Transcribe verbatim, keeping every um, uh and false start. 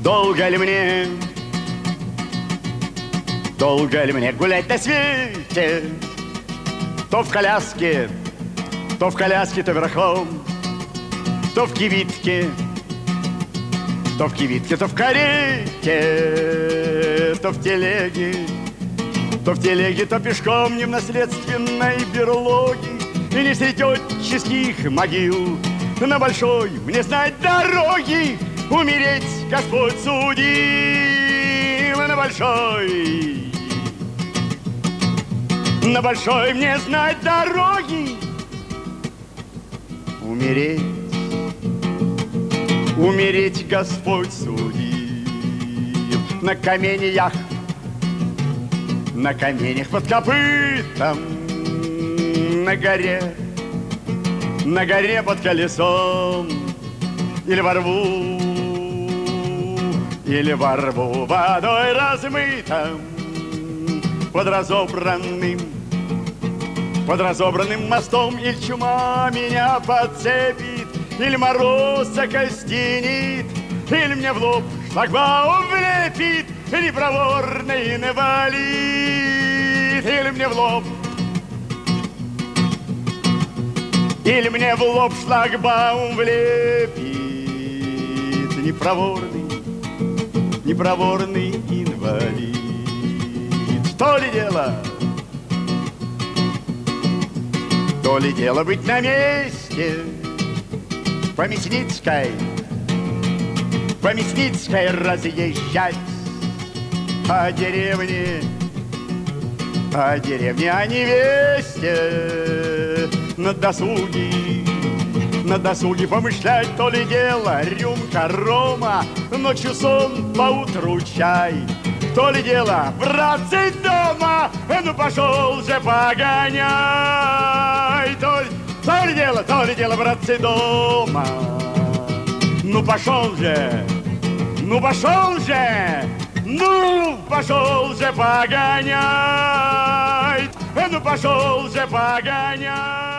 Долго ли мне, долго ли мне гулять на свете? То в коляске, то в коляске, то верхом, то в кибитке, то в кибитке, то в карете, то в телеге, то в телеге, то пешком, не в наследственной берлоге и не среди отческих могил. На большой мне знать дороги, умереть Господь судил. На большой, на большой мне знать дороги, умереть, умереть Господь судил. На каменьях, на каменях под копытом, на горе, на горе под колесом, или во рву, или во рву водой размытом, под разобранным, под разобранным мостом, или чума меня подцепит, или мороз закостенит, или мне в лоб шлагбаум влепит, или проворный инвалид, или мне в лоб, или мне в лоб шлагбаум влепит непроворный, непроворный инвалид. То ли дело, то ли дело быть на месте по Мясницкой, по Мясницкой разъезжать по деревне, по деревне о невесте. На досуге, на досуге помышлять, то ли дело рюмка рома, ночью сон, поутру чай. То ли дело, братцы, дома, ну пошел же погоняй. То ли, то ли дело, то ли дело, братцы, дома, ну пошел же, ну пошел же, ну пошел же погоняй. Ну пошел же погоняй.